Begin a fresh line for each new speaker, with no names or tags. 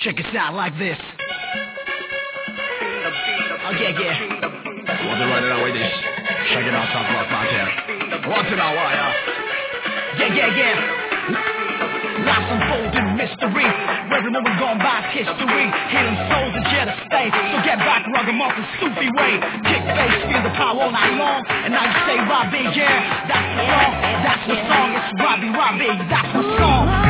Check it out like this. Oh yeah, yeah. Want to run it out with this? Check it out, top rock out there. Want to know why, yeah. Life's unfolding mystery. Every moment gone by is history. Healing souls and jet of state. So get back, ragamuffin, Sufi way. Kick bass, feel the power all night long. And now you say Robbie, yeah. That's the song, that's the song. It's Robbie, that's the song.